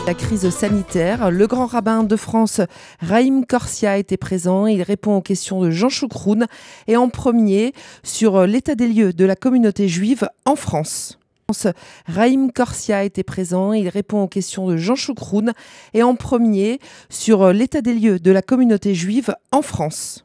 La crise sanitaire, le grand rabbin de France, Raïm Korsia, était présent. Il répond aux questions de Jean Choucroune et en premier sur l'état des lieux de la communauté juive en France. Raïm Korsia était présent. Il répond aux questions de Jean Choucroune et en premier sur l'état des lieux de la communauté juive en France.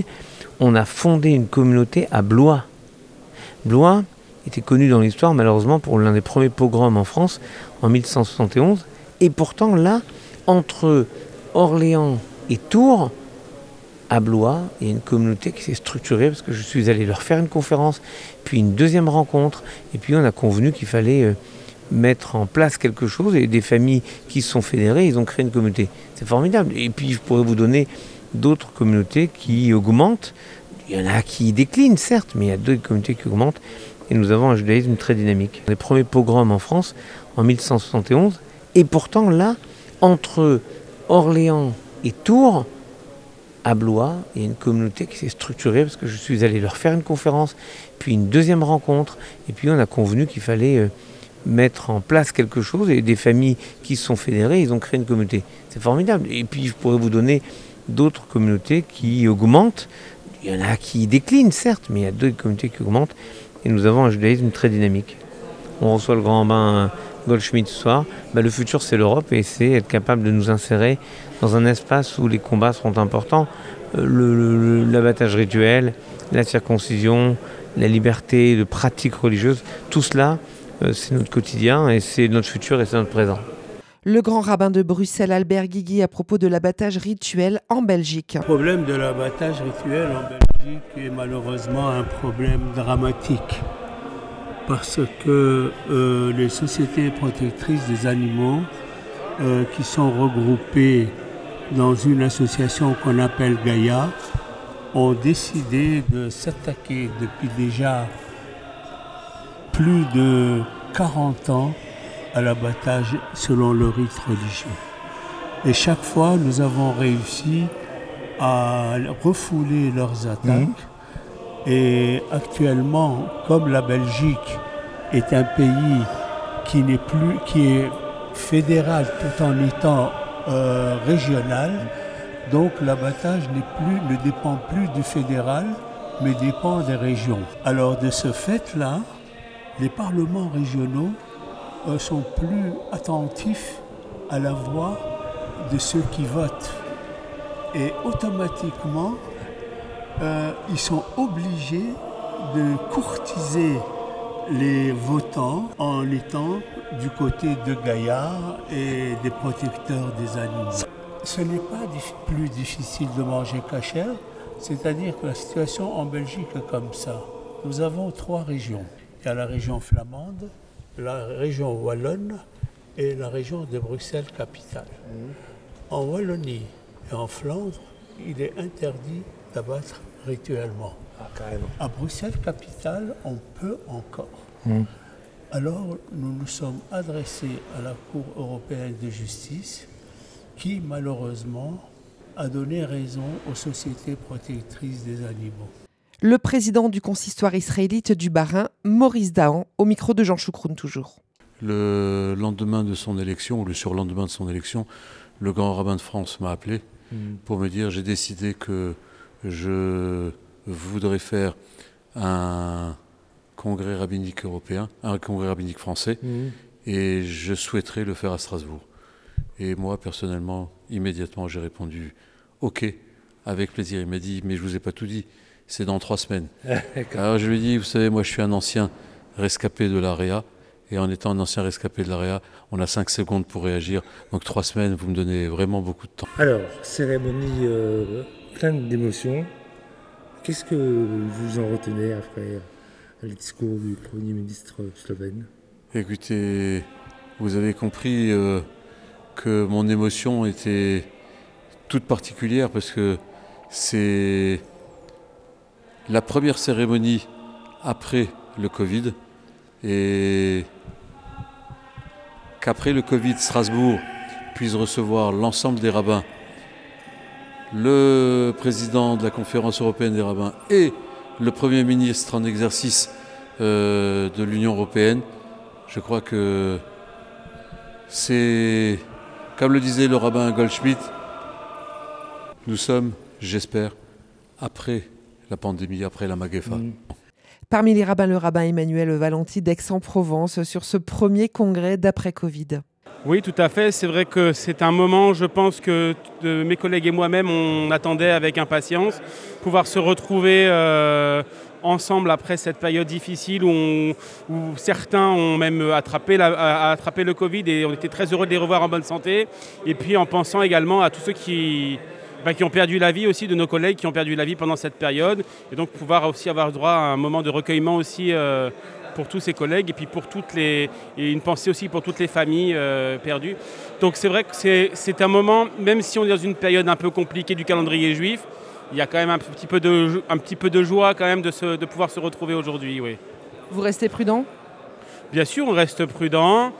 On a fondé une communauté à Blois. Blois était connu dans l'histoire malheureusement pour l'un des premiers pogroms en France en 1171. Et pourtant là, entre Orléans et Tours, à Blois, il y a une communauté qui s'est structurée parce que je suis allé leur faire une conférence, puis une deuxième rencontre, et puis on a convenu qu'il fallait mettre en place quelque chose, et des familles qui se sont fédérées, ils ont créé une communauté. C'est formidable. Et puis je pourrais vous donner d'autres communautés qui augmentent. Il y en a qui déclinent, certes, mais il y a d'autres communautés qui augmentent. Et nous avons un judaïsme très dynamique. Les premiers pogroms en France, en 1171, et pourtant là, entre Orléans et Tours, à Blois, il y a une communauté qui s'est structurée parce que je suis allé leur faire une conférence, puis une deuxième rencontre, et puis on a convenu qu'il fallait mettre en place quelque chose, et des familles qui se sont fédérées, ils ont créé une communauté. C'est formidable. Et puis je pourrais vous donner d'autres communautés qui augmentent. Il y en a qui déclinent, certes, mais il y a d'autres communautés qui augmentent, et nous avons un judaïsme très dynamique. On reçoit le grand rabbin Goldschmidt ce soir. Le futur, c'est l'Europe, et c'est être capable de nous insérer dans un espace où les combats seront importants. L'abattage rituel, la circoncision, la liberté de pratique religieuse, tout cela, c'est notre quotidien, et c'est notre futur, et c'est notre présent. Le grand rabbin de Bruxelles, Albert Guigui, à propos de l'abattage rituel en Belgique. Le problème de l'abattage rituel en Belgique est malheureusement un problème dramatique. Parce que les sociétés protectrices des animaux qui sont regroupées dans une association qu'on appelle Gaïa ont décidé de s'attaquer depuis déjà plus de 40 ans à l'abattage selon le rite religieux. Et chaque fois, nous avons réussi à refouler leurs attaques. Et actuellement, comme la Belgique est un pays qui est fédéral tout en étant régional, donc l'abattage ne dépend plus du fédéral, mais dépend des régions. Alors de ce fait-là, les parlements régionaux sont plus attentifs à la voix de ceux qui votent. Et automatiquement, ils sont obligés de courtiser les votants en étant du côté de Gaïa et des protecteurs des animaux. Ce n'est pas plus difficile de manger cachère, c'est-à-dire que la situation en Belgique est comme ça. Nous avons 3 régions. Il y a la région flamande, la région wallonne et la région de Bruxelles-Capitale. En Wallonie et en Flandre, il est interdit d'abattre rituellement. À Bruxelles-Capitale, on peut encore. Alors, nous nous sommes adressés à la Cour européenne de justice qui, malheureusement, a donné raison aux sociétés protectrices des animaux. Le président du consistoire israélite du Bas-Rhin, Maurice Dahan, au micro de Jean Choucroune toujours. Le lendemain de son élection, ou le surlendemain de son élection, le grand rabbin de France m'a appelé pour me dire « J'ai décidé que je voudrais faire un congrès rabbinique européen, un congrès rabbinique français, et je souhaiterais le faire à Strasbourg. » Et moi, personnellement, immédiatement, j'ai répondu « Ok, avec plaisir ». Il m'a dit « Mais je ne vous ai pas tout dit, c'est dans 3 semaines. » Alors je lui ai dit « Vous savez, moi je suis un ancien rescapé de l'AREA, et en étant un ancien rescapé de l'AREA, on a 5 secondes pour réagir. Donc 3 semaines, vous me donnez vraiment beaucoup de temps. » Alors, cérémonie pleine d'émotions. Qu'est-ce que vous en retenez après le discours du Premier ministre slovène ? Écoutez, vous avez compris que mon émotion était toute particulière parce que c'est la première cérémonie après le Covid et qu'après le Covid, Strasbourg puisse recevoir l'ensemble des rabbins, le président de la conférence européenne des rabbins et le Premier ministre en exercice de l'Union européenne. Je crois que c'est Comme le disait le rabbin Goldschmidt, nous sommes, j'espère, après la pandémie, après la Maguefa. Parmi les rabbins, le rabbin Emmanuel Valenti d'Aix-en-Provence sur ce premier congrès d'après-Covid. Oui, tout à fait. C'est vrai que c'est un moment, je pense, que mes collègues et moi-même, on attendait avec impatience. Pouvoir se retrouver ensemble après cette période difficile où certains ont même attrapé le Covid et on était très heureux de les revoir en bonne santé. Et puis en pensant également à tous ceux qui ont perdu la vie aussi, de nos collègues qui ont perdu la vie pendant cette période. Et donc pouvoir aussi avoir droit à un moment de recueillement aussi pour tous ces collègues et puis et une pensée aussi pour toutes les familles perdues. Donc c'est vrai que c'est un moment, même si on est dans une période un peu compliquée du calendrier juif, il y a quand même un petit peu de joie quand même de pouvoir se retrouver aujourd'hui. Oui. Vous restez prudent ? Bien sûr, on reste prudent.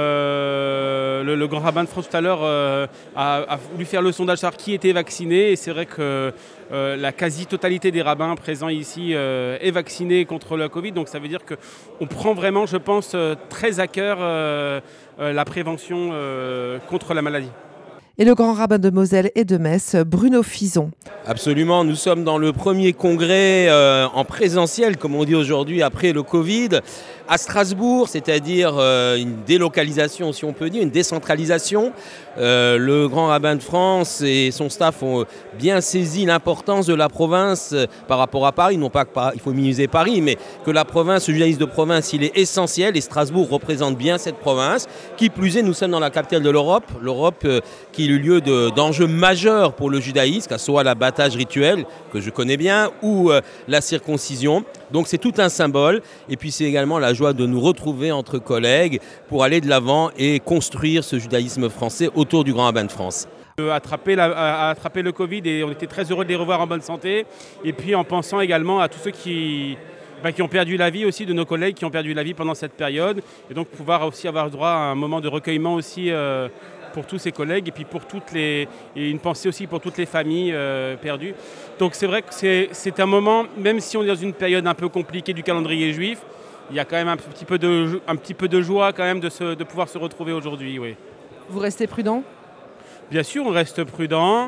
Le grand rabbin de France tout à l'heure a voulu faire le sondage sur qui était vacciné. Et c'est vrai que la quasi-totalité des rabbins présents ici est vaccinée contre le Covid. Donc ça veut dire qu'on prend vraiment, je pense, très à cœur la prévention contre la maladie. Et le grand rabbin de Moselle et de Metz, Bruno Fison. Absolument, nous sommes dans le premier congrès en présentiel, comme on dit aujourd'hui, après le Covid, à Strasbourg, c'est-à-dire une délocalisation, si on peut dire, une décentralisation. Le grand rabbin de France et son staff ont bien saisi l'importance de la province par rapport à Paris. Non pas qu'il faut minimiser Paris, mais que la province, le judaïsme de province, il est essentiel et Strasbourg représente bien cette province. Qui plus est, nous sommes dans la capitale de l'Europe, qui est le lieu d'enjeux majeurs pour le judaïsme, que ce soit l'abattage rituel, que je connais bien, ou la circoncision. Donc c'est tout un symbole. Et puis c'est également la joie de nous retrouver entre collègues pour aller de l'avant et construire ce judaïsme français autour du grand rabbin de France. Attraper le Covid et on était très heureux de les revoir en bonne santé. Et puis en pensant également à tous ceux qui ont perdu la vie aussi, de nos collègues qui ont perdu la vie pendant cette période. Et donc pouvoir aussi avoir droit à un moment de recueillement aussi pour tous ces collègues et puis et une pensée aussi pour toutes les familles perdues. Donc c'est vrai que c'est un moment, même si on est dans une période un peu compliquée du calendrier juif, il y a quand même un petit peu de joie quand même de pouvoir se retrouver aujourd'hui. Oui. Vous restez prudent ? Bien sûr, on reste prudent.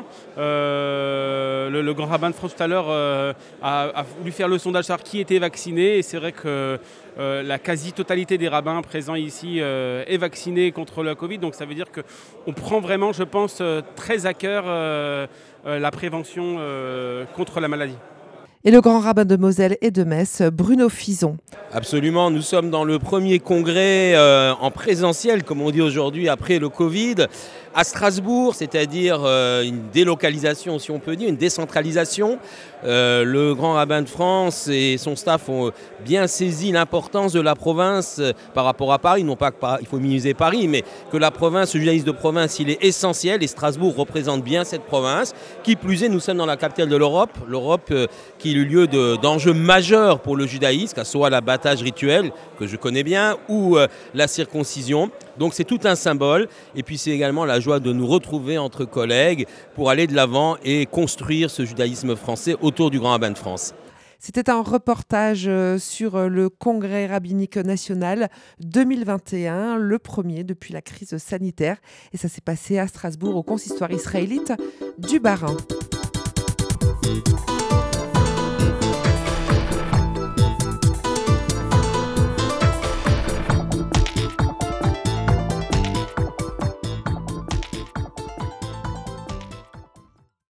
Le grand rabbin de France tout à l'heure a voulu faire le sondage sur qui était vacciné. Et c'est vrai que la quasi-totalité des rabbins présents ici est vaccinée contre le Covid. Donc ça veut dire qu'on prend vraiment, je pense, très à cœur la prévention contre la maladie. Et le grand rabbin de Moselle et de Metz, Bruno Fison. Absolument, nous sommes dans le premier congrès en présentiel, comme on dit aujourd'hui, après le Covid, à Strasbourg, c'est-à-dire une délocalisation, si on peut dire, une décentralisation. Le grand rabbin de France et son staff ont bien saisi l'importance de la province par rapport à Paris. Non pas qu'il faut minimiser Paris, mais que la province, le judaïsme de province, il est essentiel et Strasbourg représente bien cette province. Qui plus est, nous sommes dans la capitale de l'Europe, qui est le lieu d'enjeux majeurs pour le judaïsme, que ce soit l'abattage rituel, que je connais bien, ou la circoncision. Donc c'est tout un symbole. Et puis c'est également la joie de nous retrouver entre collègues pour aller de l'avant et construire ce judaïsme français autour du grand rabbin de France. C'était un reportage sur le Congrès rabbinique national 2021, le premier depuis la crise sanitaire. Et ça s'est passé à Strasbourg, au consistoire israélite du Bas-Rhin.